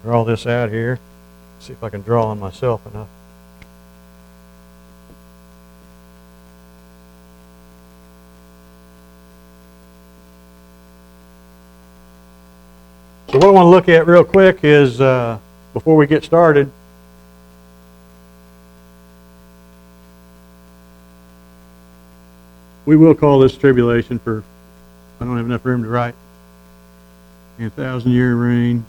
Draw this out here. See if I can draw on myself enough. So what I want to look at real quick is, before we get started, we will call this tribulation for, I don't have enough room to write, a 1,000-year reign.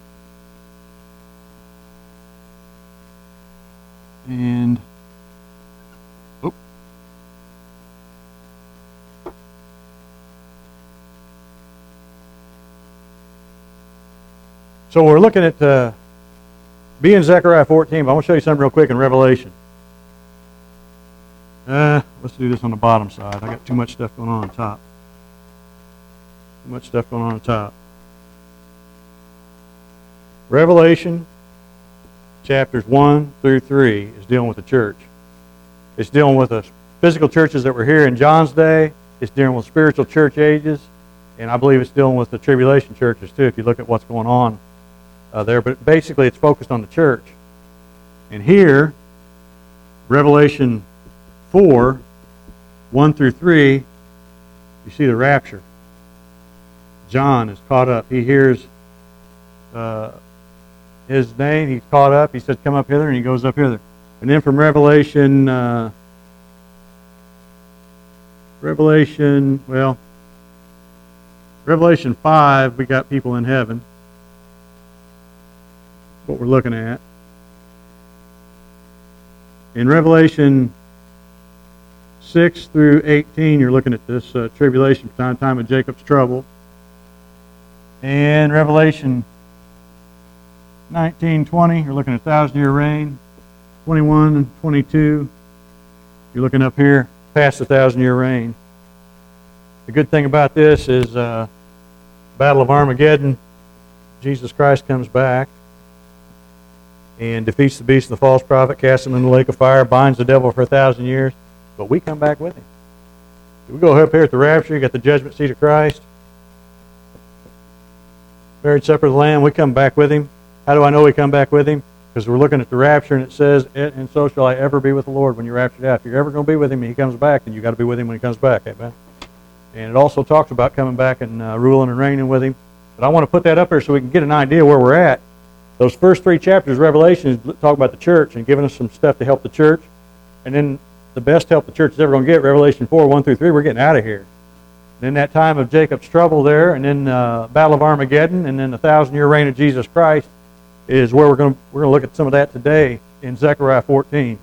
And, oh. So we're looking at, be in Zechariah 14, but I want to show you something real quick in Revelation. Let's do this on the bottom side. I got too much stuff going on top. Too much stuff going on top. Revelation chapters 1 through 3 is dealing with the church. It's dealing with the physical churches that were here in John's day. It's dealing with spiritual church ages. And I believe it's dealing with the tribulation churches too, if you look at what's going on there. But basically it's focused on the church. And here, Revelation 4, 1 through 3, you see the rapture. John is caught up. He hears his name. He's caught up. He says, come up hither, and he goes up hither. And then from Revelation 5, we got people in heaven. What we're looking at. In Revelation 6 through 18, you're looking at this tribulation time of Jacob's trouble. And Revelation 19, 20, you're looking at 1,000-year reign. 21 and 22, you're looking up here past the 1,000-year reign. The good thing about this is Battle of Armageddon, Jesus Christ comes back and defeats the beast and the false prophet, casts him in the lake of fire, binds the devil for 1,000 years, but we come back with him. We go up here at the rapture, you got the judgment seat of Christ, marriage supper of the Lamb, we come back with him. How do I know we come back with him? Because we're looking at the rapture and it says, and so shall I ever be with the Lord when you're raptured out. If you're ever going to be with him and he comes back, then you've got to be with him when he comes back. Amen. And it also talks about coming back and ruling and reigning with him. But I want to put that up here so we can get an idea where we're at. Those first 3 chapters of Revelation talk about the church and giving us some stuff to help the church. And then the best help the church is ever going to get, Revelation 4, 1 through 3, we're getting out of here. Then that time of Jacob's trouble there, and then Battle of Armageddon, and then the 1,000-year reign of Jesus Christ is where we're going to look at some of that today in Zechariah 14.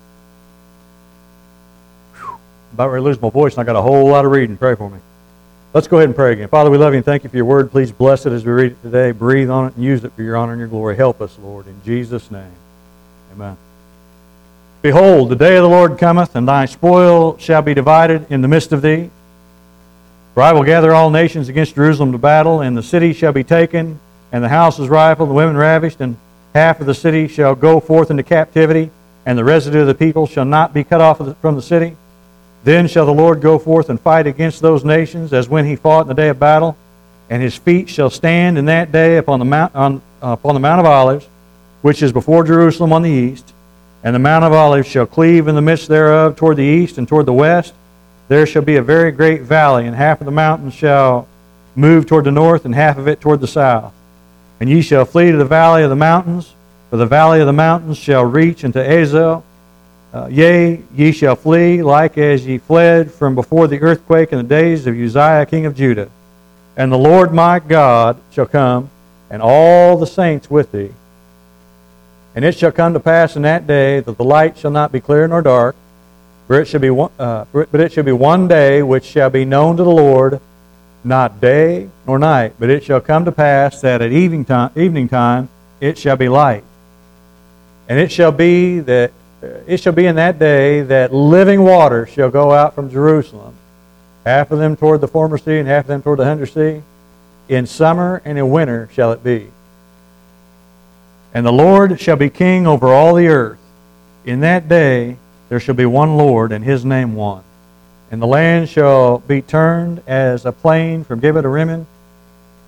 Whew. About ready to lose my voice, and I got a whole lot of reading. Pray for me. Let's go ahead and pray again. Father, we love you and thank you for your word. Please bless it as we read it today. Breathe on it and use it for your honor and your glory. Help us, Lord, in Jesus' name. Amen. Behold, the day of the Lord cometh, and thy spoil shall be divided in the midst of thee. For I will gather all nations against Jerusalem to battle, and the city shall be taken, and the houses rifled, the women ravished, and half of the city shall go forth into captivity, and the residue of the people shall not be cut off from the city. Then shall the Lord go forth and fight against those nations, as when he fought in the day of battle, and his feet shall stand in that day upon the Mount of Olives, which is before Jerusalem on the east. And the Mount of Olives shall cleave in the midst thereof toward the east and toward the west. There shall be a very great valley, and half of the mountain shall move toward the north, and half of it toward the south. And ye shall flee to the valley of the mountains, for the valley of the mountains shall reach unto Azel. Yea, ye shall flee, like as ye fled from before the earthquake in the days of Uzziah king of Judah. And the Lord my God shall come, and all the saints with thee. And it shall come to pass in that day that the light shall not be clear nor dark, but it shall be one day which shall be known to the Lord, not day nor night. But it shall come to pass that at evening time it shall be light. And it shall be in that day that living water shall go out from Jerusalem, half of them toward the former sea and half of them toward the under sea. In summer and in winter shall it be. And the Lord shall be king over all the earth. In that day there shall be one Lord, and his name one. And the land shall be turned as a plain from Gibeah to Rimmon,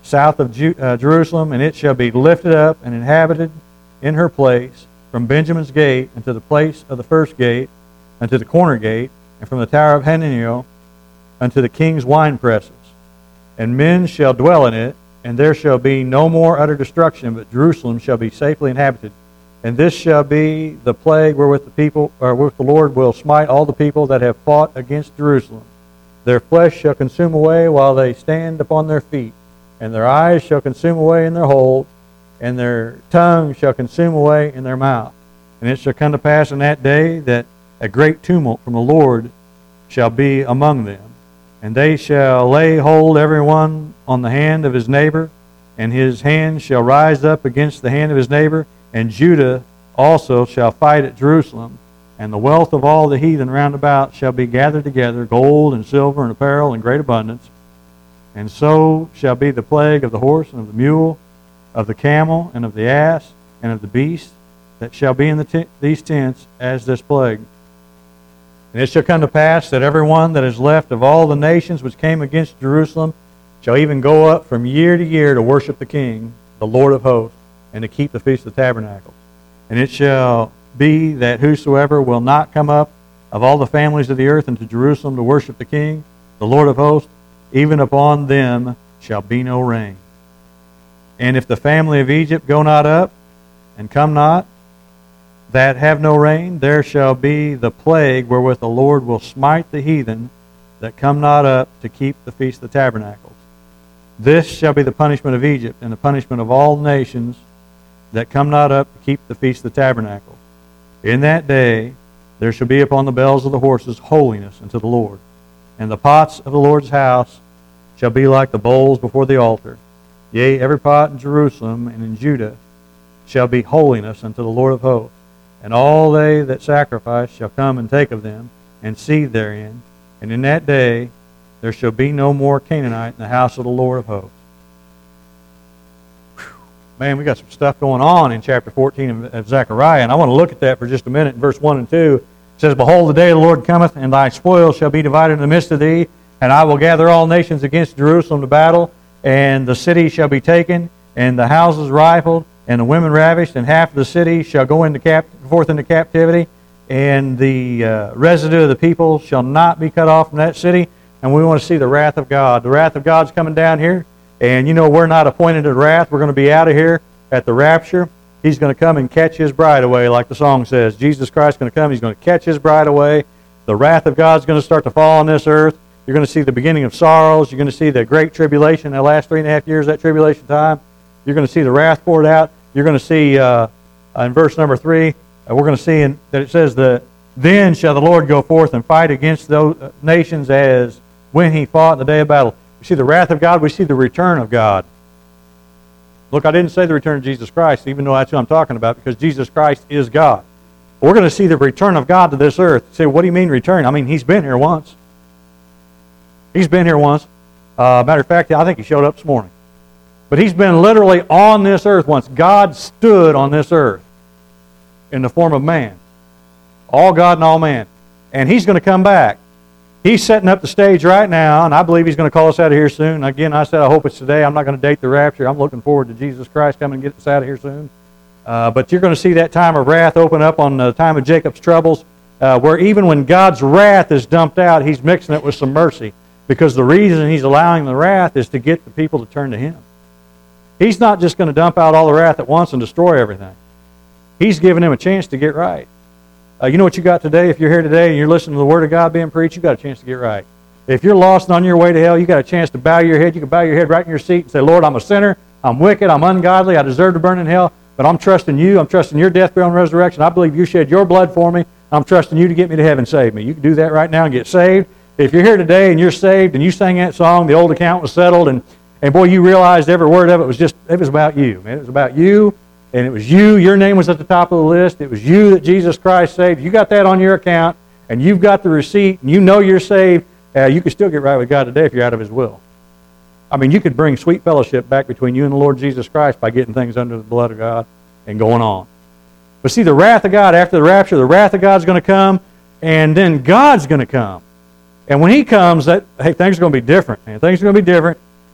south of Jerusalem, and it shall be lifted up and inhabited in her place, from Benjamin's gate unto the place of the first gate, unto the corner gate, and from the tower of Hananiel unto the king's wine presses. And men shall dwell in it, and there shall be no more utter destruction, but Jerusalem shall be safely inhabited. And this shall be the plague wherewith the Lord will smite all the people that have fought against Jerusalem. Their flesh shall consume away while they stand upon their feet, and their eyes shall consume away in their holes, and their tongue shall consume away in their mouth. And it shall come to pass in that day that a great tumult from the Lord shall be among them. And they shall lay hold every one on the hand of his neighbor, and his hand shall rise up against the hand of his neighbor, and Judah also shall fight at Jerusalem. And the wealth of all the heathen round about shall be gathered together, gold and silver and apparel in great abundance. And so shall be the plague of the horse and of the mule, of the camel and of the ass and of the beast that shall be in these tents as this plague. And it shall come to pass that every one that is left of all the nations which came against Jerusalem shall even go up from year to year to worship the King, the Lord of hosts, and to keep the Feast of Tabernacles. And it shall be that whosoever will not come up of all the families of the earth into Jerusalem to worship the King, the Lord of hosts, even upon them shall be no rain. And if the family of Egypt go not up, and come not, that have no rain, there shall be the plague wherewith the Lord will smite the heathen that come not up to keep the Feast of Tabernacles. This shall be the punishment of Egypt, and the punishment of all nations that come not up to keep the Feast of Tabernacles. In that day there shall be upon the bells of the horses holiness unto the Lord. And the pots of the Lord's house shall be like the bowls before the altar. Yea, every pot in Jerusalem and in Judah shall be holiness unto the Lord of hosts. And all they that sacrifice shall come and take of them, and seethe therein. And in that day there shall be no more Canaanite in the house of the Lord of hosts. Whew. Man, we got some stuff going on in chapter 14 of Zechariah, and I want to look at that for just a minute in verse 1 and 2. It says, Behold, the day of the Lord cometh, and thy spoil shall be divided in the midst of thee, and I will gather all nations against Jerusalem to battle, and the city shall be taken, and the houses rifled, and the women ravished, and half of the city shall go forth into captivity, and the residue of the people shall not be cut off from that city. And we want to see the wrath of God. The wrath of God's coming down here, and you know we're not appointed to wrath. We're going to be out of here at the rapture. He's going to come and catch His bride away, like the song says. Jesus Christ is going to come. He's going to catch His bride away. The wrath of God's going to start to fall on this earth. You're going to see the beginning of sorrows. You're going to see the great tribulation, the last 3.5 years of that tribulation time. You're going to see the wrath poured out. You're going to see in verse number 3, we're going to see that it says, Then shall the Lord go forth and fight against those nations as when He fought in the day of battle. We see the wrath of God. We see the return of God. Look, I didn't say the return of Jesus Christ, even though that's who I'm talking about, because Jesus Christ is God. But we're going to see the return of God to this earth. You say, what do you mean return? I mean, He's been here once. He's been here once. Matter of fact, I think He showed up this morning. But He's been literally on this earth once. God stood on this earth in the form of man. All God and all man. And He's going to come back. He's setting up the stage right now, and I believe He's going to call us out of here soon. Again, I said I hope it's today. I'm not going to date the rapture. I'm looking forward to Jesus Christ coming and get us out of here soon. But you're going to see that time of wrath open up on the time of Jacob's troubles, where even when God's wrath is dumped out, He's mixing it with some mercy. Because the reason He's allowing the wrath is to get the people to turn to Him. He's not just going to dump out all the wrath at once and destroy everything. He's giving them a chance to get right. You know what you got today? If you're here today and you're listening to the Word of God being preached, you got a chance to get right. If you're lost and on your way to hell, you got a chance to bow your head. You can bow your head right in your seat and say, Lord, I'm a sinner. I'm wicked. I'm ungodly. I deserve to burn in hell. But I'm trusting You. I'm trusting Your death, burial, and resurrection. I believe You shed Your blood for me. I'm trusting You to get me to heaven and save me. You can do that right now and get saved. If you're here today and you're saved and you sang that song, the old account was settled, and boy, you realized every word of it was about you, man. It was about you, and it was you. Your name was at the top of the list. It was you that Jesus Christ saved. You got that on your account, and you've got the receipt, and you know you're saved. You can still get right with God today if you're out of His will. I mean, you could bring sweet fellowship back between you and the Lord Jesus Christ by getting things under the blood of God and going on. But see, the wrath of God after the rapture, the wrath of God's going to come, and then God's going to come. And when He comes, things are going to be different, man. Things are going to be different.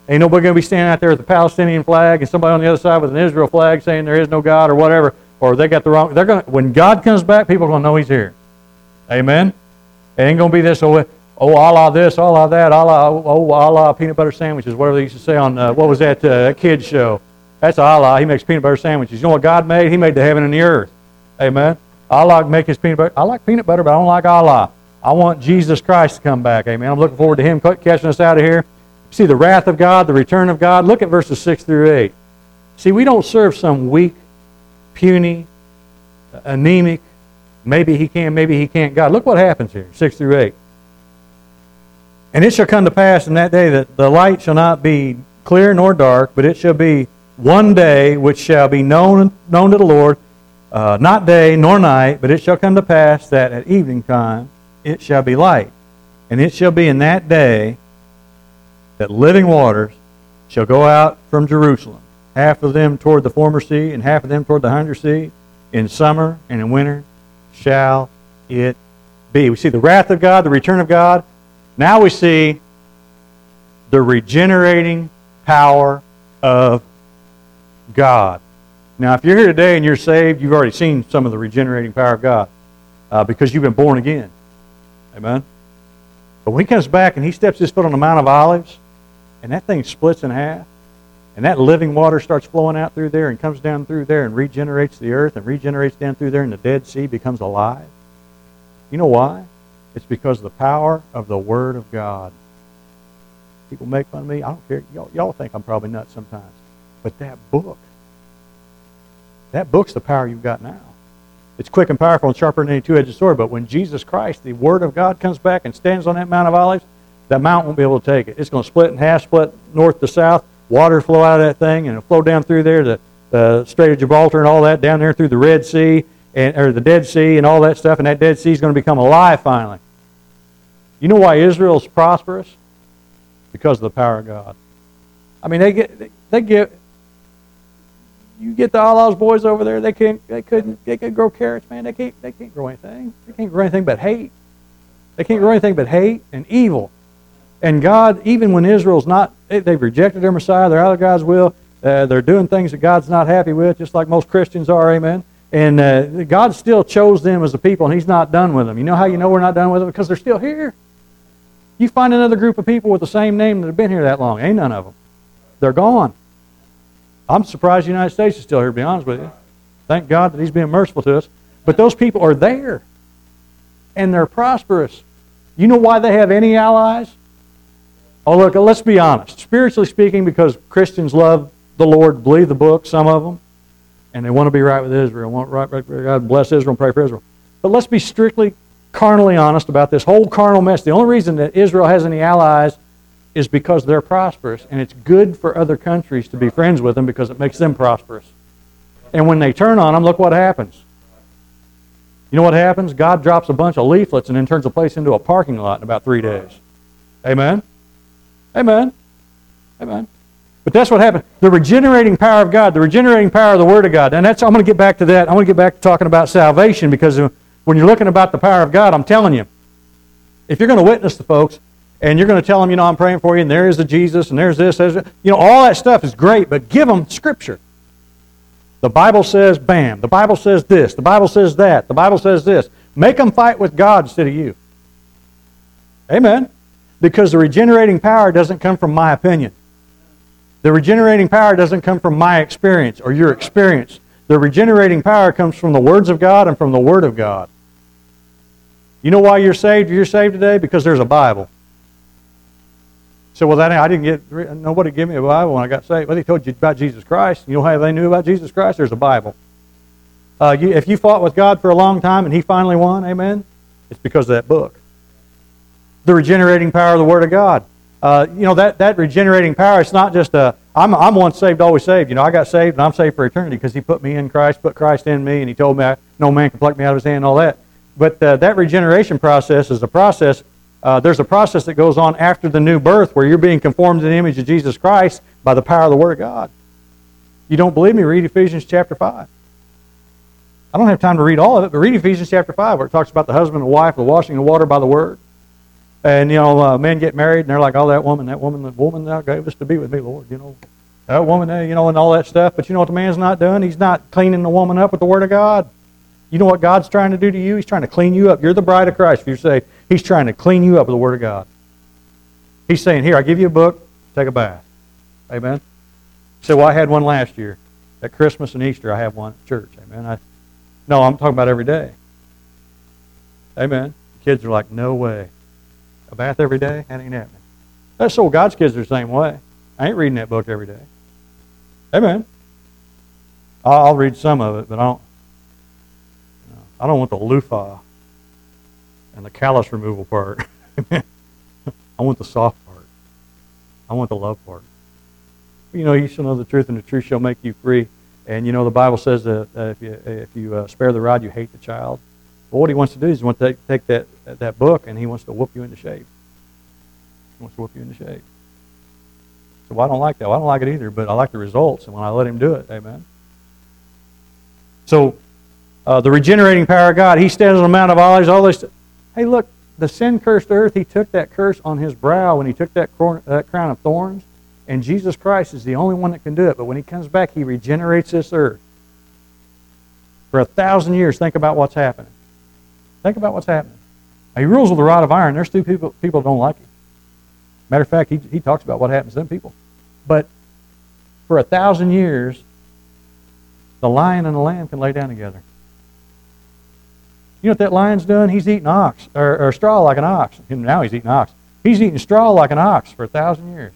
Ain't nobody going to be standing out there with a Palestinian flag and somebody on the other side with an Israel flag saying there is no God or whatever, or they got the wrong. When God comes back, people are going to know He's here. Amen? It ain't going to be this, Allah this, Allah that, Allah peanut butter sandwiches, whatever they used to say on, what was that kids show? That's Allah. He makes peanut butter sandwiches. You know what God made? He made the heaven and the earth. Amen? Allah make His peanut butter. I like peanut butter, but I don't like Allah. I want Jesus Christ to come back. Amen? I'm looking forward to Him catching us out of here. See the wrath of God, the return of God. Look at verses 6 through 8. See, we don't serve some weak, puny, anemic, maybe He can, maybe He can't God. Look what happens here, 6 through 8. And it shall come to pass in that day that the light shall not be clear nor dark, but it shall be one day which shall be known to the Lord, not day nor night, but it shall come to pass that at evening time it shall be light. And it shall be in that day that living waters shall go out from Jerusalem, half of them toward the former sea, and half of them toward the under sea. In summer and in winter shall it be. We see the wrath of God, the return of God. Now we see the regenerating power of God. Now, if you're here today and you're saved, you've already seen some of the regenerating power of God because you've been born again. Amen? But when He comes back and He steps His foot on the Mount of Olives, and that thing splits in half, and that living water starts flowing out through there and comes down through there and regenerates the earth and regenerates down through there, and the Dead Sea becomes alive. You know why? It's because of the power of the Word of God. People make fun of me. I don't care. Y'all think I'm probably nuts sometimes. But that book's the power you've got now. It's quick and powerful and sharper than any two-edged sword. But when Jesus Christ, the Word of God, comes back and stands on that Mount of Olives, that mountain won't be able to take it. It's going to split in half, split north to south. Water flow out of that thing, and it'll flow down through there, the Strait of Gibraltar and all that, down there through the Red Sea, or the Dead Sea and all that stuff, and that Dead Sea is going to become alive finally. You know why Israel's prosperous? Because of the power of God. I mean, you get the Allah's boys over there, they could grow carrots, man. They can't grow anything. They can't grow anything but hate. They can't grow anything but hate and evil. And God, even when Israel's not, they've rejected their Messiah, they're out of God's will, they're doing things that God's not happy with, just like most Christians are, amen. And God still chose them as a people, and He's not done with them. You know how you know we're not done with them? Because they're still here. You find another group of people with the same name that have been here that long. Ain't none of them. They're gone. I'm surprised the United States is still here, to be honest with you. Thank God that He's being merciful to us. But those people are there, and they're prosperous. You know why they have any allies? Oh, look, let's be honest. Spiritually speaking, because Christians love the Lord, believe the book, some of them, and they want to be right with Israel, want right with God, bless Israel and pray for Israel. But let's be strictly carnally honest about this whole carnal mess. The only reason that Israel has any allies is because they're prosperous, and it's good for other countries to be friends with them because it makes them prosperous. And when they turn on them, look what happens. You know what happens? God drops a bunch of leaflets and then turns the place into a parking lot in about 3 days. Amen? Amen. Amen. But that's what happened. The regenerating power of God, the regenerating power of the Word of God. And I'm going to get back to that. I want to get back to talking about salvation, because when you're looking about the power of God, I'm telling you, if you're going to witness to folks and you're going to tell them, I'm praying for you, and there is a Jesus, and there's this, all that stuff is great, but give them Scripture. The Bible says, bam. The Bible says this. The Bible says that. The Bible says this. Make them fight with God instead of you. Amen. Because the regenerating power doesn't come from my opinion. The regenerating power doesn't come from my experience or your experience. The regenerating power comes from the words of God and from the Word of God. You know why you're saved? You're saved today because there's a Bible. So, well, I didn't get, nobody gave me a Bible when I got saved. Well, they told you about Jesus Christ. You know how they knew about Jesus Christ? There's a Bible. If you fought with God for a long time and He finally won, amen, it's because of that book. The regenerating power of the Word of God. That regenerating power, it's not just I'm once saved, always saved. I got saved and I'm saved for eternity because He put me in Christ, put Christ in me, and He told me no man can pluck me out of His hand and all that. But that regeneration process is a process. There's a process that goes on after the new birth where you're being conformed to the image of Jesus Christ by the power of the Word of God. You don't believe me? Read Ephesians chapter 5. I don't have time to read all of it, but read Ephesians chapter 5 where it talks about the husband and wife, the washing of water by the Word. And, men get married, and they're like, oh, the woman thou gave us to be with me, Lord, that woman, and all that stuff. But you know what the man's not doing? He's not cleaning the woman up with the Word of God. You know what God's trying to do to you? He's trying to clean you up. You're the bride of Christ. If you're saved, He's trying to clean you up with the Word of God. He's saying, here, I give you a book, take a bath. Amen? So, well, I had one last year. At Christmas and Easter, I have one at church. Amen? No, I'm talking about every day. Amen? The kids are like, no way. A bath every day? That ain't happening. That's so God's kids are the same way. I ain't reading that book every day. Amen? I'll read some of it, but I don't want the loofah and the callus removal part. I want the soft part. I want the love part. You shall know the truth, and the truth shall make you free. And the Bible says that if you spare the rod, you hate the child. Well, what He wants to do is He wants to take that book, and He wants to whoop you into shape. He wants to whoop you into shape. So I don't like that. Well, I don't like it either, but I like the results, and when I let Him do it, amen. So the regenerating power of God, He stands on the Mount of Olives, all this. Hey, look, the sin-cursed earth, He took that curse on His brow when He took that crown of thorns. And Jesus Christ is the only one that can do it. But when He comes back, He regenerates this earth. For 1,000 years, think about what's happening. Think about what's happening. Now, He rules with a rod of iron. There's two people don't like Him. Matter of fact, he talks about what happens to them people. But for 1,000 years, the lion and the lamb can lay down together. You know what that lion's done? He's eating ox, or straw like an ox. And now he's eating ox. He's eating straw like an ox for 1,000 years.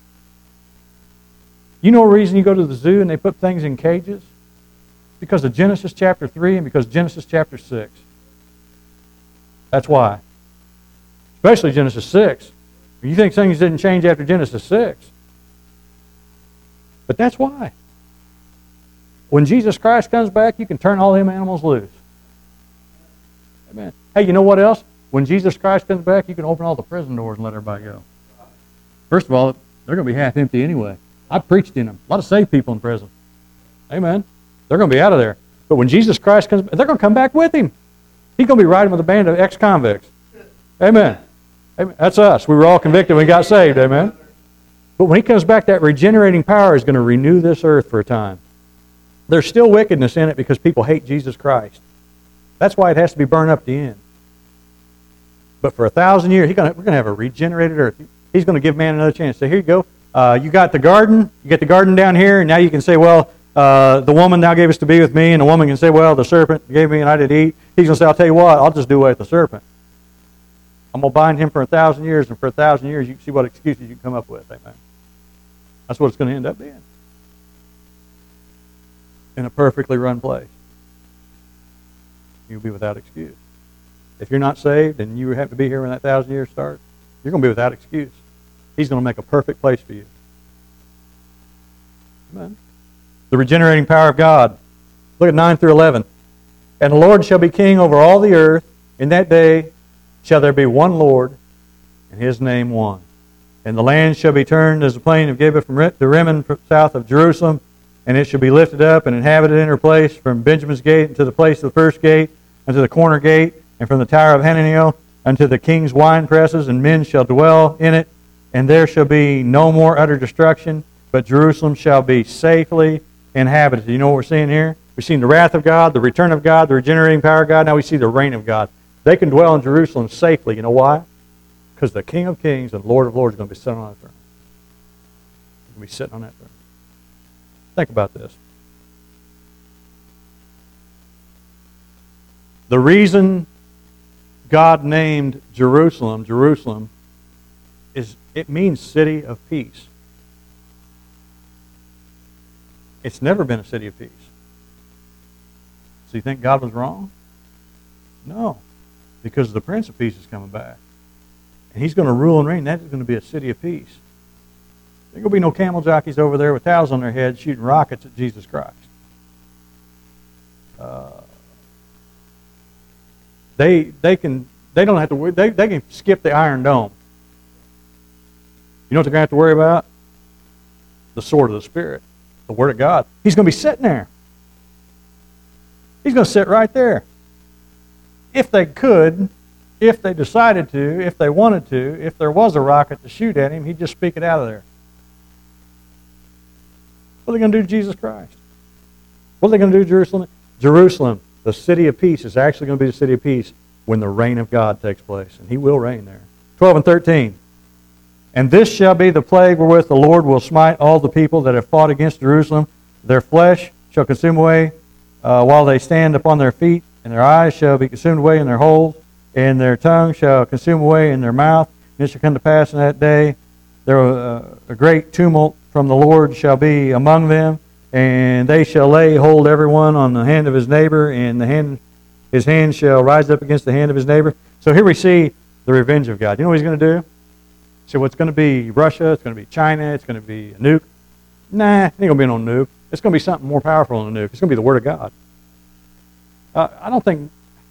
You know the reason you go to the zoo and they put things in cages? Because of Genesis chapter 3 and because Genesis chapter 6. That's why. Especially Genesis 6. You think things didn't change after Genesis 6. But that's why. When Jesus Christ comes back, you can turn all them animals loose. Amen. Hey, you know what else? When Jesus Christ comes back, you can open all the prison doors and let everybody go. First of all, they're going to be half empty anyway. I preached in them. A lot of saved people in prison. Amen. They're going to be out of there. But when Jesus Christ comes back, they're going to come back with Him. He's going to be riding with a band of ex-convicts. Amen. Amen. That's us. We were all convicted when we got saved. Amen. But when He comes back, that regenerating power is going to renew this earth for a time. There's still wickedness in it because people hate Jesus Christ. That's why it has to be burned up at the end. But for 1,000 years, we're going to have a regenerated earth. He's going to give man another chance. So here you go. You got the garden. You get the garden down here, and now you can say, well, the woman now gave us to be with me, and the woman can say, well, the serpent gave me and I did eat. He's going to say, I'll tell you what, I'll just do away with the serpent. I'm going to bind him for 1,000 years, and for 1,000 years you can see what excuses you can come up with. Amen. That's what it's going to end up being. In a perfectly run place. You'll be without excuse. If you're not saved and you have to be here when that 1,000 years starts, you're going to be without excuse. He's going to make a perfect place for you. Amen. The regenerating power of God. Look at 9 through 11. And the Lord shall be king over all the earth. In that day shall there be one Lord, and His name one. And the land shall be turned as the plain of Gibeah from the Rimmon south of Jerusalem, and it shall be lifted up and inhabited in her place from Benjamin's gate unto the place of the first gate, unto the corner gate, and from the tower of Hananiel unto the king's wine presses, and men shall dwell in it, and there shall be no more utter destruction, but Jerusalem shall be safely inhabited. You know what we're seeing here? We've seen the wrath of God, the return of God, the regenerating power of God. Now we see the reign of God. They can dwell in Jerusalem safely. You know why? Because the King of Kings and Lord of Lords is going to be sitting on that throne. He's going to be sitting on that throne. Think about this. The reason God named Jerusalem, Jerusalem, is it means city of peace. It's never been a city of peace. So you think God was wrong? No. Because the Prince of Peace is coming back. And He's going to rule and reign. That is going to be a city of peace. There ain't going to be no camel jockeys over there with towels on their heads shooting rockets at Jesus Christ. They don't have to worry. They can skip the Iron Dome. You know what they're going to have to worry about? The sword of the Spirit, the Word of God. He's going to be sitting there. He's going to sit right there. If they could if they decided to, if they wanted to, if there was a rocket to shoot at him, he'd just speak it out of there. What are they going to do to Jesus Christ? What are they going to do to Jerusalem? Jerusalem, the city of peace, is actually going to be the city of peace when the reign of God takes place. And he will reign there. 12 and 13. And this shall be the plague wherewith the Lord will smite all the people that have fought against Jerusalem. Their flesh shall consume away while they stand upon their feet, and their eyes shall be consumed away in their holes, and their tongue shall consume away in their mouth. And it shall come to pass in that day, there a great tumult from the Lord shall be among them, and they shall lay hold every one on the hand of his neighbor, and his hand shall rise up against the hand of his neighbor. So here we see the revenge of God. You know what he's going to do? So what's going to be Russia, it's going to be China, it's going to be a nuke. Nah, it ain't going to be no nuke. It's going to be something more powerful than a nuke. It's going to be the Word of God. I don't think,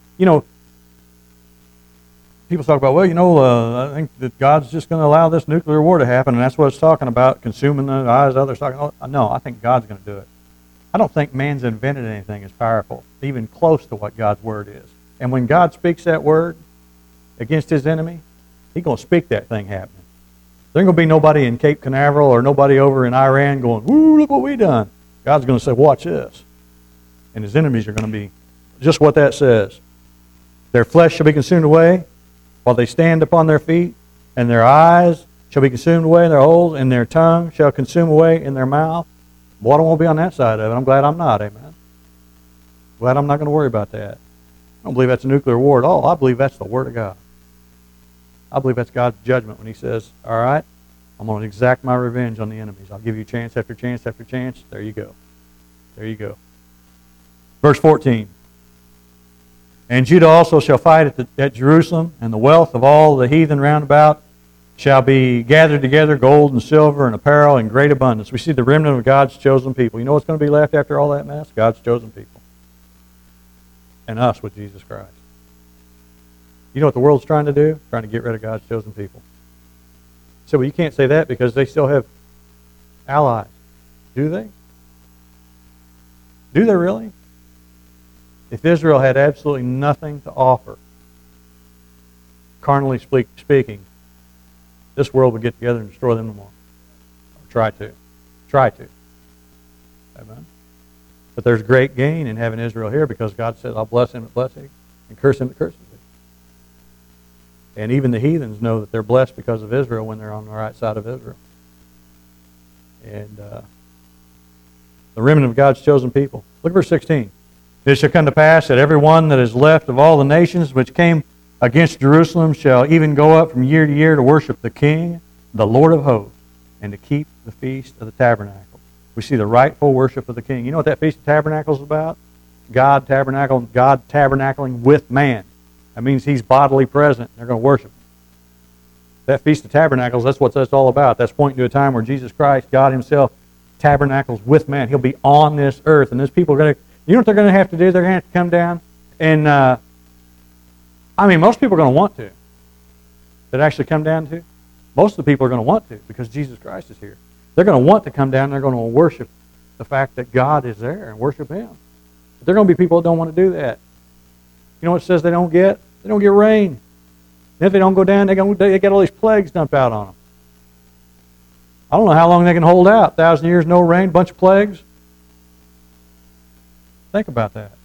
people talk about, I think that God's just going to allow this nuclear war to happen, and that's what it's talking about, consuming the eyes of others. No, I think God's going to do it. I don't think man's invented anything as powerful, even close to what God's Word is. And when God speaks that Word against his enemy, he's going to speak that thing happening. There ain't going to be nobody in Cape Canaveral or nobody over in Iran going, "Woo, look what we done." God's going to say, "Watch this." And his enemies are going to be just what that says. Their flesh shall be consumed away while they stand upon their feet, and their eyes shall be consumed away in their holes, and their tongue shall consume away in their mouth. Boy, I don't want to be on that side of it. I'm glad I'm not, amen. Glad I'm not going to worry about that. I don't believe that's a nuclear war at all. I believe that's the Word of God. I believe that's God's judgment when he says, all right, I'm going to exact my revenge on the enemies. I'll give you chance after chance after chance. There you go. There you go. Verse 14. And Judah also shall fight at Jerusalem, and the wealth of all the heathen round about shall be gathered together, gold and silver and apparel in great abundance. We see the remnant of God's chosen people. You know what's going to be left after all that mess? God's chosen people. And us with Jesus Christ. You know what the world's trying to do? Trying to get rid of God's chosen people. So you can't say that because they still have allies. Do they? Do they really? If Israel had absolutely nothing to offer, carnally speaking, this world would get together and destroy them tomorrow. Or try to. Try to. Amen? But there's great gain in having Israel here because God said, I'll bless him that bless thee and curse him that curses thee. And even the heathens know that they're blessed because of Israel when they're on the right side of Israel. And the remnant of God's chosen people. Look at verse 16. It shall come to pass that every one that is left of all the nations which came against Jerusalem shall even go up from year to year to worship the King, the Lord of hosts, and to keep the feast of the tabernacle. We see the rightful worship of the King. You know what that Feast of Tabernacles is about? God tabernacling with man. That means he's bodily present. They're going to worship him. That Feast of Tabernacles, that's what that's all about. That's pointing to a time where Jesus Christ, God himself, tabernacles with man. He'll be on this earth. And those people are going to, you know what they're going to have to do? They're going to have to come down. And, most people are going to want to. That actually come down to. Most of the people are going to want to because Jesus Christ is here. They're going to want to come down and they're going to worship the fact that God is there and worship him. But there are going to be people that don't want to do that. You know what it says they don't get? They don't get rain. And if they don't go down, they get all these plagues dumped out on them. I don't know how long they can hold out. 1,000 years, no rain, bunch of plagues. Think about that.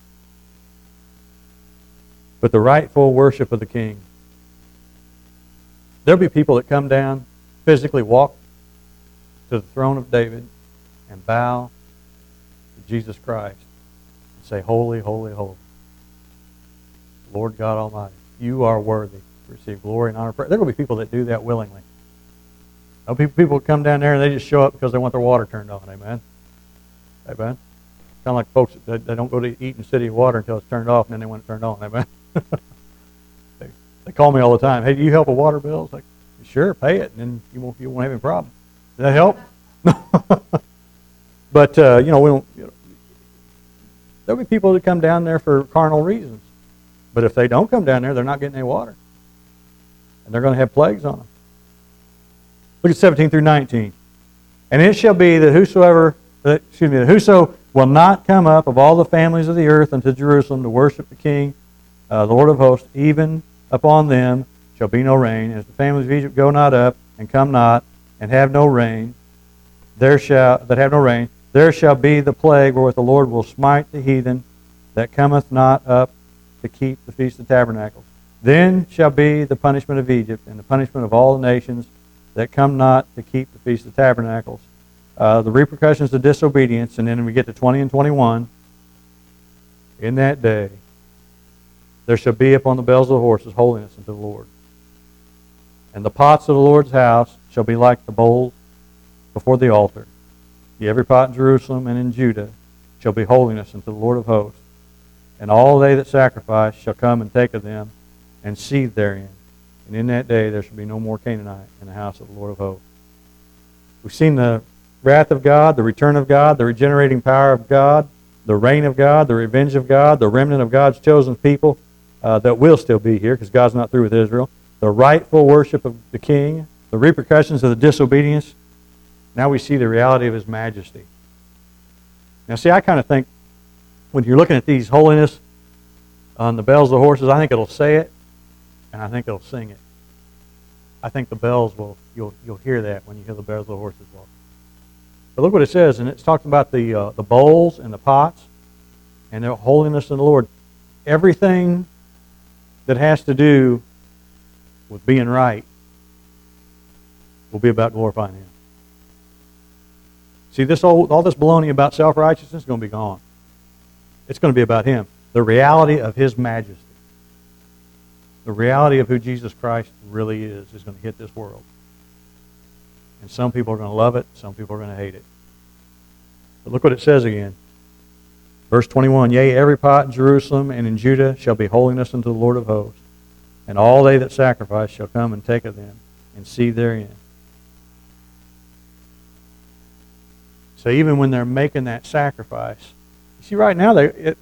But the rightful worship of the King. There'll be people that come down, physically walk to the throne of David and bow to Jesus Christ and say, "Holy, holy, holy. Lord God Almighty, you are worthy to receive glory and honor." There will be people that do that willingly. There'll be people that come down there and they just show up because they want their water turned on. Amen? Amen? Kind of like folks that they don't go to eat in city water until it's turned off and then they want it turned on. Amen? They call me all the time. "Hey, do you help with water bills?" Like, "Sure, pay it, and then you won't have any problem." Does that help? But there'll be people that come down there for carnal reasons. But if they don't come down there, they're not getting any water. And they're going to have plagues on them. Look at 17 through 19. "And it shall be that whoso will not come up of all the families of the earth unto Jerusalem to worship the King, the Lord of hosts, even upon them shall be no rain. As the families of Egypt go not up, and come not, and have no rain, there shall be the plague wherewith the Lord will smite the heathen that cometh not up to keep the Feast of Tabernacles. Then shall be the punishment of Egypt, and the punishment of all the nations that come not to keep the Feast of Tabernacles. The repercussions of disobedience, and then we get to 20 and 21. In that day there shall be upon the bells of the horses holiness unto the Lord. And the pots of the Lord's house shall be like the bowls before the altar. Every pot in Jerusalem and in Judah shall be holiness unto the Lord of hosts. And all they that sacrifice shall come and take of them, and seethe therein. And in that day there shall be no more Canaanite in the house of the Lord of hosts. We've seen the wrath of God, the return of God, the regenerating power of God, the reign of God, the revenge of God, the remnant of God's chosen people that will still be here because God's not through with Israel, the rightful worship of the king, the repercussions of the disobedience. Now we see the reality of his majesty. Now see, I kind of think when you're looking at these holiness on the bells of the horses, I think it'll say it, and I think it'll sing it. I think the bells you'll hear that when you hear the bells of the horses walk. But look what it says, and it's talking about the bowls and the pots and their holiness in the Lord. Everything that has to do with being right will be about glorifying Him. See, all this baloney about self-righteousness is going to be gone. It's going to be about Him. The reality of His majesty. The reality of who Jesus Christ really is going to hit this world. And some people are going to love it, some people are going to hate it. But look what it says again. Verse 21, Yea, every pot in Jerusalem and in Judah shall be holiness unto the Lord of hosts, and all they that sacrifice shall come and take of them, and seethe therein. So even when they're making that sacrifice, you see right now they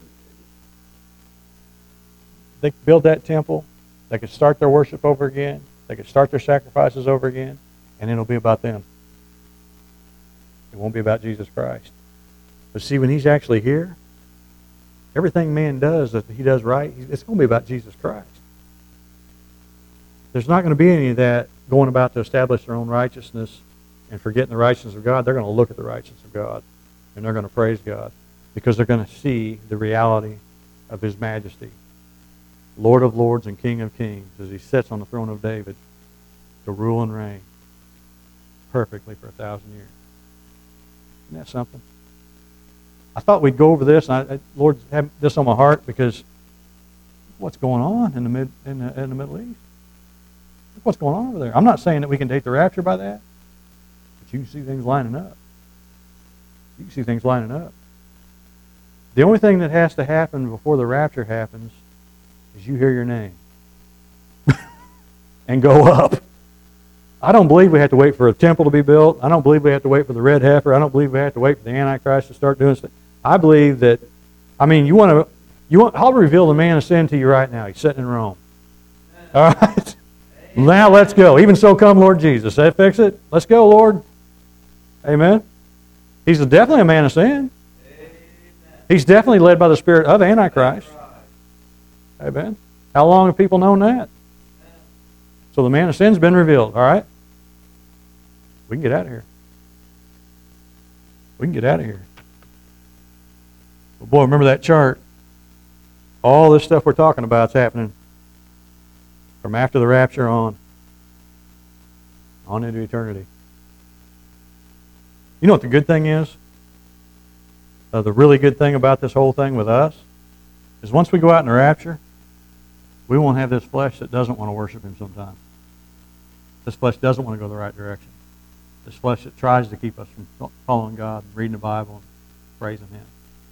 could build that temple, they could start their worship over again, they could start their sacrifices over again, and it'll be about them. It won't be about Jesus Christ. But see, when He's actually here, everything man does that he does right, it's going to be about Jesus Christ. There's not going to be any of that going about to establish their own righteousness and forgetting the righteousness of God. They're going to look at the righteousness of God, and they're going to praise God because they're going to see the reality of His majesty. Lord of lords and King of kings, as He sits on the throne of David to rule and reign perfectly for 1,000 years. Isn't that something? I thought we'd go over this, and Lord had this on my heart because what's going on in the Middle East? Look what's going on over there. I'm not saying that we can date the rapture by that, but you can see things lining up. You can see things lining up. The only thing that has to happen before the rapture happens is you hear your name and go up. I don't believe we have to wait for a temple to be built. I don't believe we have to wait for the red heifer. I don't believe we have to wait for the Antichrist to start doing stuff. I believe that, I'll reveal the man of sin to you right now. He's sitting in Rome. All right? Now let's go. Even so come, Lord Jesus. That fix it? Let's go, Lord. Amen. He's definitely a man of sin. He's definitely led by the spirit of Antichrist. Amen. How long have people known that? So the man of sin's been revealed, all right? We can get out of here. We can get out of here. But boy, remember that chart. All this stuff we're talking about is happening from after the rapture on into eternity. You know what the good thing is? The really good thing about this whole thing with us is once we go out in the rapture, we won't have this flesh that doesn't want to worship Him sometimes. This flesh doesn't want to go the right direction. This flesh that tries to keep us from following God, and reading the Bible, and praising Him.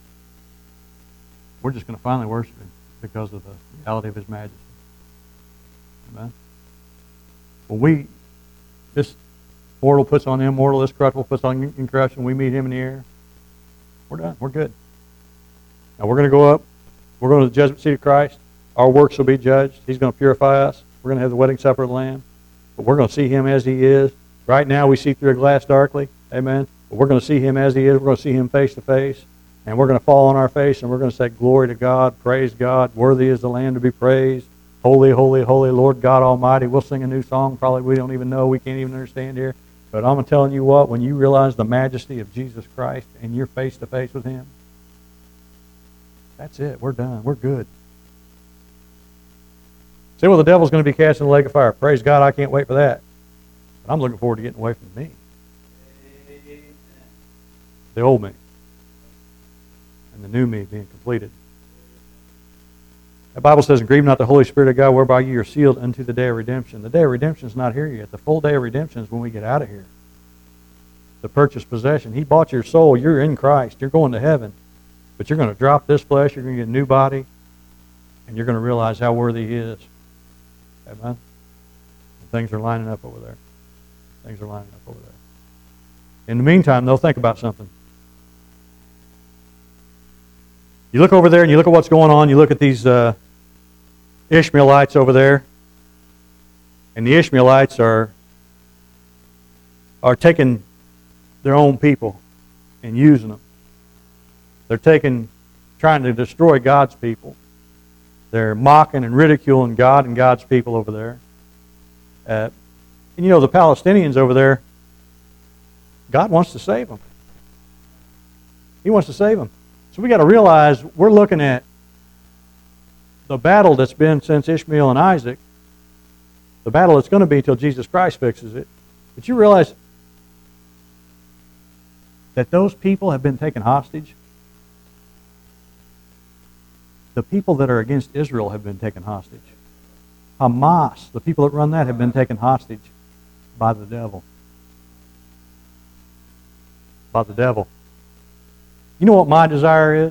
We're just going to finally worship Him because of the reality of His majesty. Amen? When this mortal puts on the immortal, this corruptible puts on incorruption, we meet Him in the air, we're done. We're good. Now we're going to go up. We're going to the judgment seat of Christ. Our works will be judged. He's going to purify us. We're going to have the wedding supper of the Lamb. But we're going to see Him as He is. Right now we see through a glass darkly. Amen. But we're going to see Him as He is. We're going to see Him face to face. And we're going to fall on our face and we're going to say, glory to God, praise God, worthy is the Lamb to be praised. Holy, holy, holy Lord God Almighty. We'll sing a new song probably we don't even know, we can't even understand here. But I'm telling you what, when you realize the majesty of Jesus Christ and you're face to face with Him, that's it. We're done. We're good. Say, well, the devil's going to be cast in the lake of fire. Praise God, I can't wait for that. But I'm looking forward to getting away from me. The old me. And the new me being completed. The Bible says, grieve not the Holy Spirit of God, whereby you are sealed unto the day of redemption. The day of redemption is not here yet. The full day of redemption is when we get out of here. The purchased possession. He bought your soul. You're in Christ. You're going to heaven. But you're going to drop this flesh. You're going to get a new body. And you're going to realize how worthy He is. Amen? And things are lining up over there. Things are lining up over there. In the meantime, they'll think about something. You look over there and you look at what's going on. You look at these Ishmaelites over there. And the Ishmaelites are taking their own people and using them. They're trying to destroy God's people. They're mocking and ridiculing God and God's people over there. And you know, the Palestinians over there, God wants to save them. He wants to save them. So we got to realize we're looking at the battle that's been since Ishmael and Isaac, the battle that's going to be until Jesus Christ fixes it. But you realize that those people have been taken hostage? The people that are against Israel have been taken hostage. Hamas, the people that run that, have been taken hostage by the devil. By the devil. You know what my desire is?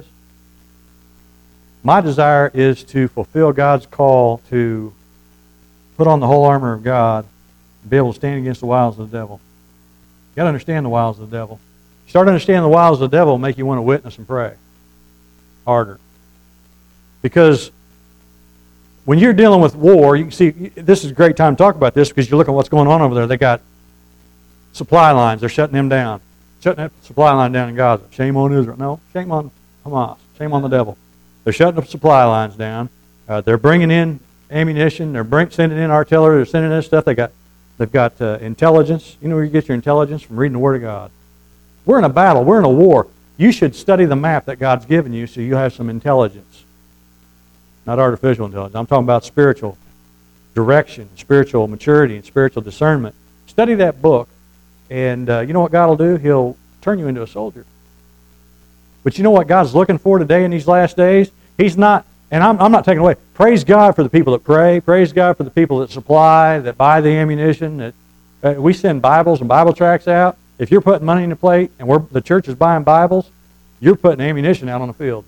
My desire is to fulfill God's call to put on the whole armor of God and be able to stand against the wiles of the devil. You got to understand the wiles of the devil. You start to understand the wiles of the devil, it'll make you want to witness and pray harder. Because when you're dealing with war, you can see, this is a great time to talk about this because you look at what's going on over there. They got supply lines. They're shutting them down. Shutting that supply line down in Gaza. Shame on Israel. No, shame on Hamas. Shame on the devil. They're shutting the supply lines down. They're bringing in ammunition. They're sending in artillery. They're sending in stuff. They've got intelligence. You know where you get your intelligence? From reading the Word of God. We're in a battle. We're in a war. You should study the map that God's given you so you have some intelligence. Not artificial intelligence. I'm talking about spiritual direction, spiritual maturity, and spiritual discernment. Study that book, and you know what God will do? He'll turn you into a soldier. But you know what God's looking for today in these last days? He's not, and I'm not taking away. Praise God for the people that pray. Praise God for the people that supply, that buy the ammunition. That we send Bibles and Bible tracts out. If you're putting money in the plate and the church is buying Bibles, you're putting ammunition out on the field.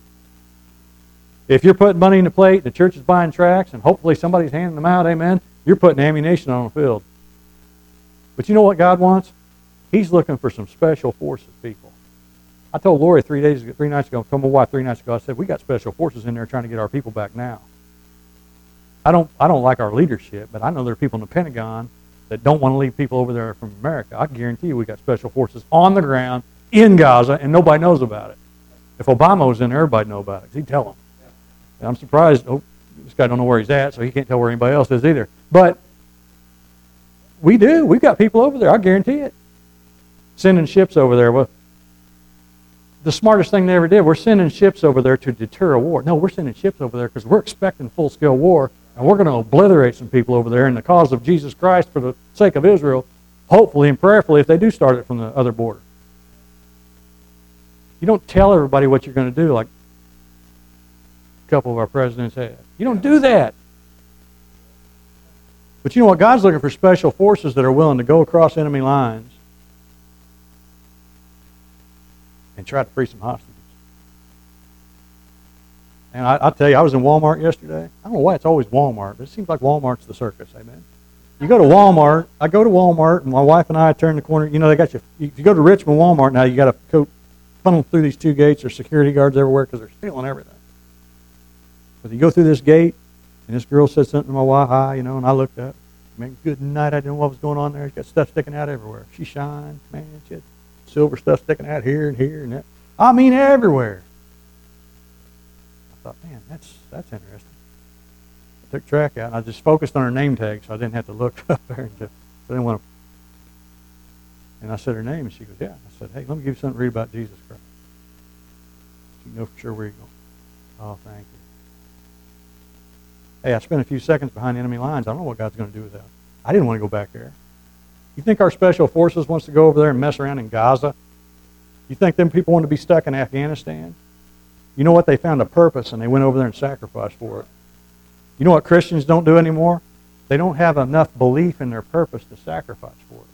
If you're putting money in the plate, the church is buying tracts, and hopefully somebody's handing them out, amen, you're putting ammunition on the field. But you know what God wants? He's looking for some special forces people. I told Lori 3 nights ago, told my wife 3 nights ago, I said, we got special forces in there trying to get our people back now. I don't like our leadership, but I know there are people in the Pentagon that don't want to leave people over there from America. I guarantee you we got special forces on the ground in Gaza, and nobody knows about it. If Obama was in there, everybody know about it. He'd tell them. I'm surprised, this guy don't know where he's at, so he can't tell where anybody else is either. But we do. We've got people over there, I guarantee it. Sending ships over there. Well, the smartest thing they ever did, we're sending ships over there to deter a war. No, we're sending ships over there because we're expecting full-scale war, and we're going to obliterate some people over there in the cause of Jesus Christ for the sake of Israel, hopefully and prayerfully if they do start it from the other border. You don't tell everybody what you're going to do like a couple of our presidents have. You don't do that. But you know what? God's looking for special forces that are willing to go across enemy lines and try to free some hostages. And I'll tell you, I was in Walmart yesterday. I don't know why it's always Walmart, but it seems like Walmart's the circus, amen? You go to Walmart, I go to Walmart, and my wife and I turn the corner. You know, they got you, if you go to Richmond Walmart now, you got to go funnel through these 2 gates. There's security guards everywhere because they're stealing everything. But you go through this gate, and this girl said something to my wife, hi, you know, and I looked up. Man, good night. I didn't know what was going on there. She got stuff sticking out everywhere. She shined, man. She had silver stuff sticking out here and that. I mean, everywhere. I thought, man, that's interesting. took track out, and I just focused on her name tag so I didn't have to look up there. I didn't want to. And I said her name, and she goes, yeah. I said, hey, let me give you something to read about Jesus Christ. So you know for sure where you're going. Oh, thank you. Hey, I spent a few seconds behind enemy lines. I don't know what God's going to do with that. I didn't want to go back there. You think our special forces wants to go over there and mess around in Gaza? You think them people want to be stuck in Afghanistan? You know what? They found a purpose, and they went over there and sacrificed for it. You know what Christians don't do anymore? They don't have enough belief in their purpose to sacrifice for it.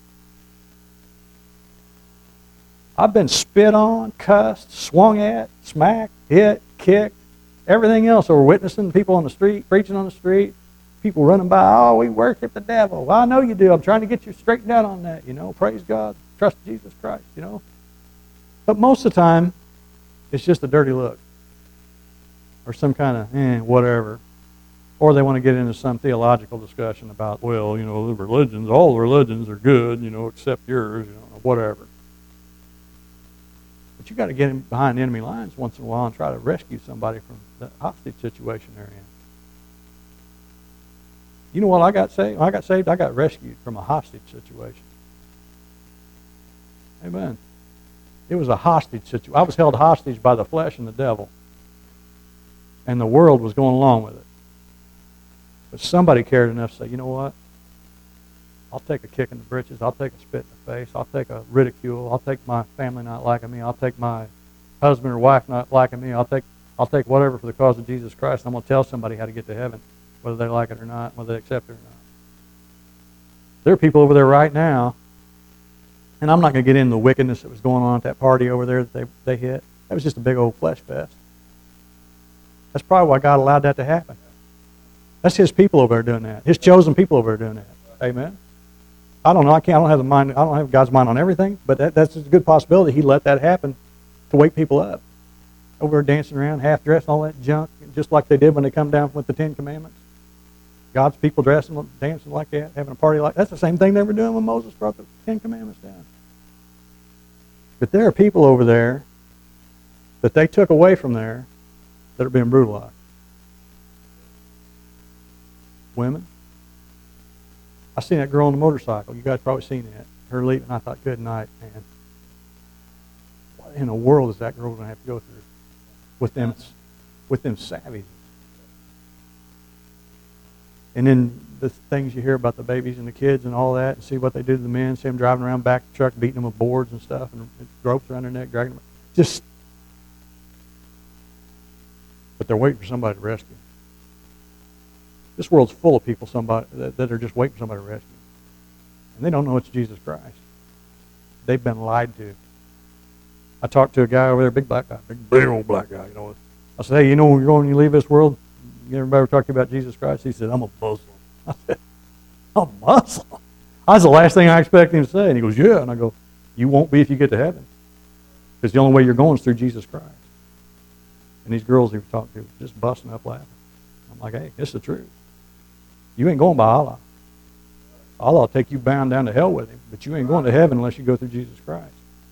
I've been spit on, cussed, swung at, smacked, hit, kicked, everything else over witnessing people on the street, preaching on the street, people running by, oh, we worship the devil. Well, I know you do. I'm trying to get you straightened out on that, Praise God. Trust Jesus Christ, But most of the time, it's just a dirty look. Or some kind of, whatever. Or they want to get into some theological discussion about, well, the religions, all the religions are good, except yours, whatever. But you got to get in behind enemy lines once in a while and try to rescue somebody from the hostage situation they're in. You know what I got saved? When I got saved, I got rescued from a hostage situation. Amen. It was a hostage situation. I was held hostage by the flesh and the devil. And the world was going along with it. But somebody cared enough to say, you know what? I'll take a kick in the britches. I'll take a spit in the face. I'll take a ridicule. I'll take my family not liking me. I'll take my husband or wife not liking me. I'll take whatever for the cause of Jesus Christ. I'm going to tell somebody how to get to heaven, whether they like it or not, whether they accept it or not. There are people over there right now, and I'm not going to get into the wickedness that was going on at that party over there that they hit. That was just a big old flesh fest. That's probably why God allowed that to happen. That's His people over there doing that. His chosen people over there doing that. Amen. I don't know. I don't have the mind. I don't have God's mind on everything, but that's a good possibility. He let that happen to wake people up. Over there dancing around, half dressed, all that junk, just like they did when they come down with the Ten Commandments. God's people dressing, dancing like that, having a party like that. That's the same thing they were doing when Moses brought the Ten Commandments down. But there are people over there that they took away from there that are being brutalized. Women. I seen that girl on the motorcycle. You guys probably seen that. Her leaving. I thought, good night, man. What in the world is that girl going to have to go through with them savages? And then the things you hear about the babies and the kids and all that, and see what they do to the men, see them driving around back of the truck, beating them with boards and stuff, and ropes around their neck, dragging them. But they're waiting for somebody to rescue them. This world's full of people that are just waiting for somebody to rescue them. And they don't know it's Jesus Christ. They've been lied to. I talked to a guy over there, big black guy, big old black guy. I said, hey, when you leave this world, everybody talking about Jesus Christ? He said, I'm a Muslim. I said, a Muslim? That's the last thing I expected him to say. And he goes, yeah. And I go, you won't be if you get to heaven. Because the only way you're going is through Jesus Christ. And these girls he was talking to were just busting up laughing. I'm like, hey, it's the truth. You ain't going by Allah. Allah will take you bound down to hell with Him, but you ain't going to heaven unless you go through Jesus Christ.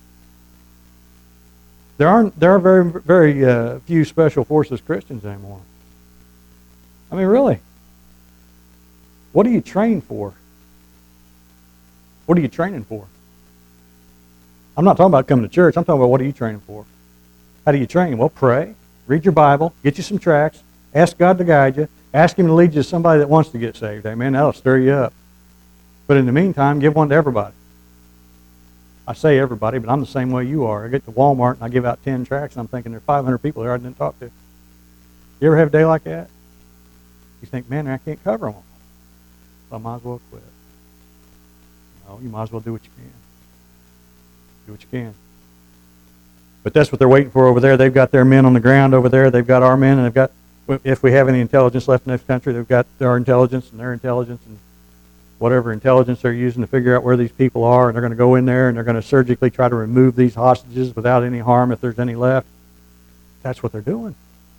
There are very, very few special forces Christians anymore. I mean, really. What are you trained for? What are you training for? I'm not talking about coming to church. I'm talking about what are you training for? How do you train? Well, pray, read your Bible, get you some tracts, ask God to guide you, ask Him to lead you to somebody that wants to get saved. Amen. That'll stir you up. But in the meantime, give one to everybody. I say everybody, but I'm the same way you are. I get to Walmart and I give out 10 tracts and I'm thinking there are 500 people there I didn't talk to. You ever have a day like that? You think, man, I can't cover them all. So I might as well quit. No, you might as well do what you can. Do what you can. But that's what they're waiting for over there. They've got their men on the ground over there. They've got our men, and they've got, if we have any intelligence left in this country, they've got our intelligence and their intelligence and whatever intelligence they're using to figure out where these people are, and they're going to go in there and they're going to surgically try to remove these hostages without any harm if there's any left. That's what they're doing.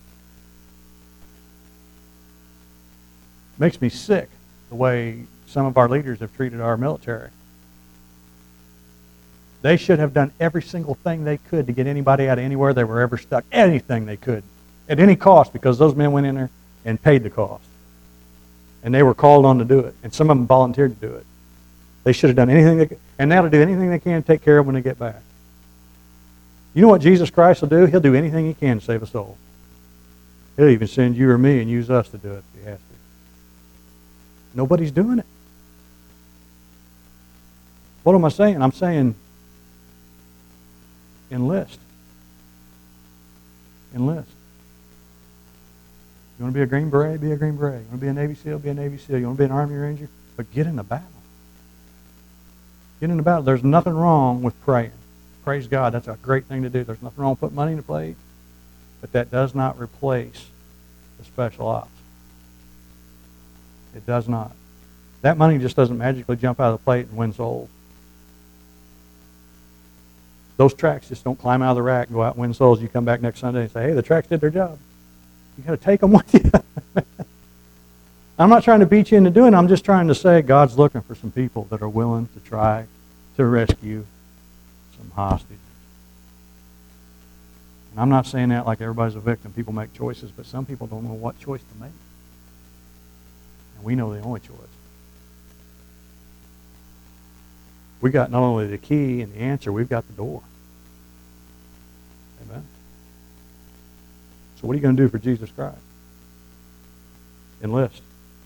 It makes me sick the way some of our leaders have treated our military. They should have done every single thing they could to get anybody out of anywhere they were ever stuck. Anything they could. At any cost, because those men went in there and paid the cost. And they were called on to do it. And some of them volunteered to do it. They should have done anything they could, and now to do anything they can to take care of when they get back. You know what Jesus Christ will do? He'll do anything He can to save a soul. He'll even send you or me and use us to do it if He has to. Nobody's doing it. What am I saying? I'm saying enlist. Enlist. You want to be a Green Beret? Be a Green Beret. You want to be a Navy SEAL? Be a Navy SEAL. You want to be an Army Ranger? But get in the battle. Get in the battle. There's nothing wrong with praying. Praise God. That's a great thing to do. There's nothing wrong with putting money in the plate. But that does not replace the special ops. It does not. That money just doesn't magically jump out of the plate and win souls. Those tracks just don't climb out of the rack and go out and win souls. You come back next Sunday and say, hey, the tracks did their job. You got to take them with you. I'm not trying to beat you into doing it. I'm just trying to say God's looking for some people that are willing to try to rescue some hostages. And I'm not saying that like everybody's a victim. People make choices, but some people don't know what choice to make. And we know the only choice. We got not only the key and the answer, we've got the door. Amen? So what are you going to do for Jesus Christ? Enlist.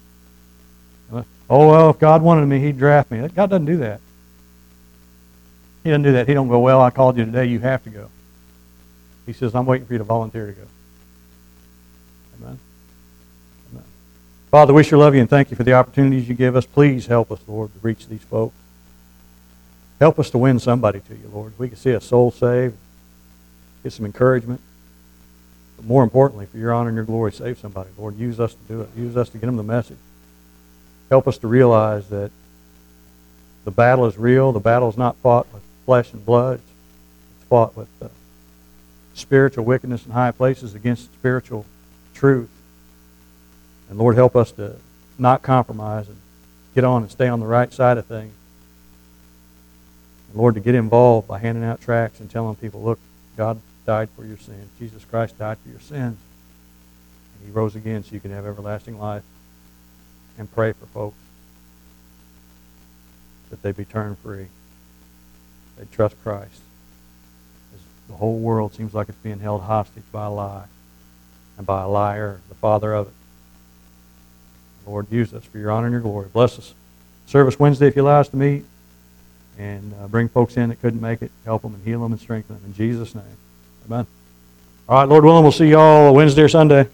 Oh, well, if God wanted me, He'd draft me. God doesn't do that. He doesn't do that. He don't go, well, I called you today, you have to go. He says, I'm waiting for you to volunteer to go. Amen? Amen. Father, we sure love you and thank you for the opportunities you give us. Please help us, Lord, to reach these folks. Help us to win somebody to you, Lord. We can see a soul saved, get some encouragement. But more importantly, for your honor and your glory, save somebody. Lord, use us to do it. Use us to get them the message. Help us to realize that the battle is real. The battle is not fought with flesh and blood. It's fought with spiritual wickedness in high places against spiritual truth. And Lord, help us to not compromise and get on and stay on the right side of things. And Lord, to get involved by handing out tracts and telling people, look, God died for your sins. Jesus Christ died for your sins. And He rose again so you can have everlasting life. And pray for folks that they be turned free. They trust Christ. As the whole world seems like it's being held hostage by a lie. And by a liar, the father of it. Lord, use us for your honor and your glory. Bless us. Service Wednesday if you allow us to meet. And bring folks in that couldn't make it. Help them and heal them and strengthen them. In Jesus' name. Amen. All right, Lord willing, we'll see you all Wednesday or Sunday.